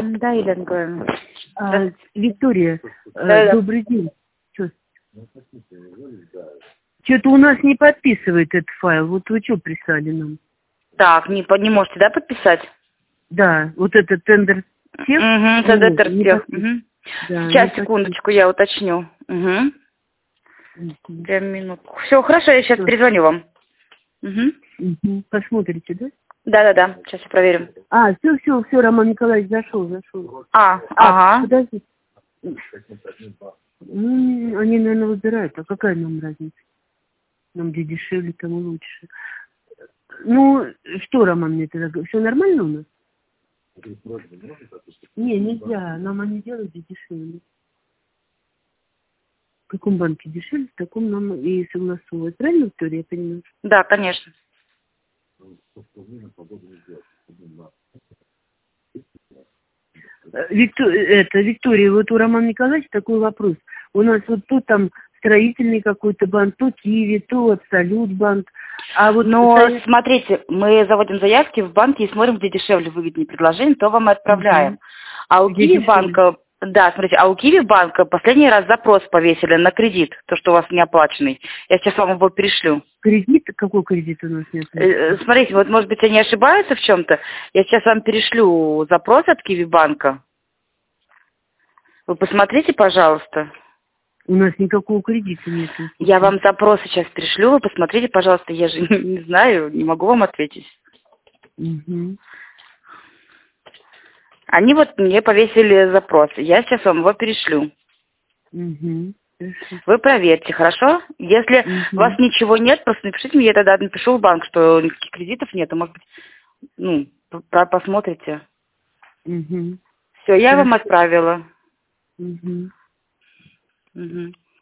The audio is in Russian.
Да, Елена Николаевна. Виктория, Да. добрый день. Что-то у нас не подписывает этот файл. Вот вы что прислали нам? Так, не можете, да, подписать? Да, вот этот тендер тех. Угу, тендер тех. Угу. Да, Сейчас, секундочку, я уточню. Угу. Прям минутку. Все, хорошо, я сейчас перезвоню вам. Угу. Посмотрите, да? Да, сейчас я проверю. Все, Роман Николаевич зашел. Ага. Подожди. Они, наверное, выбирают. А какая нам разница? Нам где дешевле, тому лучше. Ну, что, Роман, мне тогда говорит? Все нормально у нас? Не, нельзя. Нам они делают где дешевле. В каком банке дешевле, в таком нам и согласовывать. Правильно, Виктория, я понимаю? Да, конечно. Виктория, вот у Романа Николаевича такой вопрос. У нас вот тут там строительный какой-то банк, то Киви, то Абсолют банк. А вот смотрите, мы заводим заявки в банки и смотрим, где дешевле, выгоднее предложение, то вам и отправляем. А у Киви банка, да, смотрите, у Киви банка последний раз запрос повесили на кредит, то, что у вас не оплаченный. Я сейчас вам его перешлю. Кредит? Какой кредит у нас не оплачен? Смотрите, вот, может быть, они ошибаются в чем-то. Я сейчас вам перешлю запрос от Киви банка. Вы посмотрите, пожалуйста. У нас никакого кредита нет. Я вам запрос сейчас пришлю, вы посмотрите, пожалуйста, я же не знаю, не могу вам ответить. Угу. Они вот мне повесили запрос, я сейчас вам его перешлю. Угу. Вы проверьте, хорошо? Если у вас ничего нет, просто напишите мне, я тогда напишу в банк, что никаких кредитов нет, а может быть, посмотрите. Угу. Все, я вам отправила. Угу. Угу.